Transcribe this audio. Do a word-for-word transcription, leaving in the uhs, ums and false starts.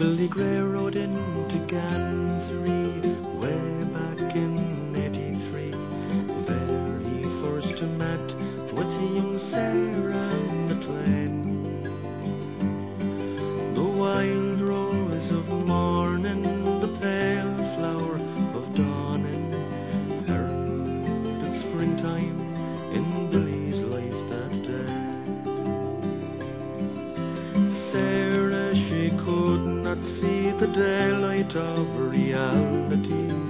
Billy Gray rode into Gantry way back in eighty-three. There he first met with young Sarah and the twain. The wild rose of morning, the pale flower of dawning, heralded springtime in Billy's life that day. Sarah, she could not see the daylight of reality.